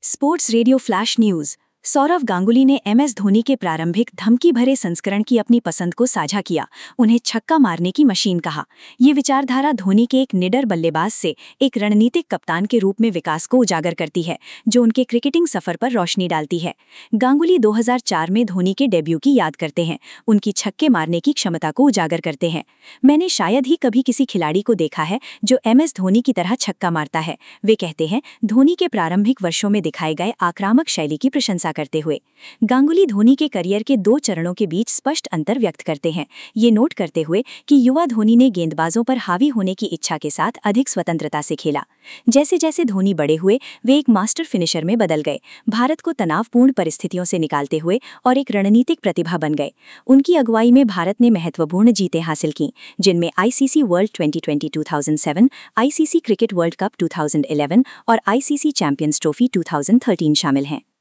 Sports radio flash news. Sourav Ganguly ने MS Dhoni के प्रारंभिक धमकी भरे संस्करण की अपनी पसंद को साझा किया, उन्हें छक्का मारने की मशीन कहा। ये विचारधारा धोनी के एक निडर बल्लेबाज से एक रणनीतिक कप्तान के रूप में विकास को उजागर करती है, जो उनके क्रिकेटिंग सफर पर रोशनी डालती है। गांगुली 2004 में धोनी के डेब्यू की याद करते हैं, उनकी छक्के मारने की क्षमता को उजागर करते हैं। मैंने शायद ही कभी किसी खिलाड़ी को देखा है जो एमएस धोनी की तरह छक्का मारता है, वे कहते हैं, धोनी के प्रारंभिक वर्षों में दिखाए गए आक्रामक शैली की प्रशंसा करते हुए। गांगुली धोनी के करियर के दो चरणों के बीच स्पष्ट अंतर व्यक्त करते हैं, ये नोट करते हुए कि युवा धोनी ने गेंदबाजों पर हावी होने की इच्छा के साथ अधिक स्वतंत्रता से खेला। जैसे जैसे धोनी बड़े हुए, वे एक मास्टर फिनिशर में बदल गए, भारत को तनावपूर्ण परिस्थितियों से निकालते हुए और एक रणनीतिक प्रतिभा बन गए। उनकी अगुवाई में भारत ने महत्वपूर्ण जीतें हासिल की, जिनमें ICC world 2020 2007, ICC cricket world cup 2011 और आईसीसी चैंपियंस ट्रॉफी 2013 शामिल हैं।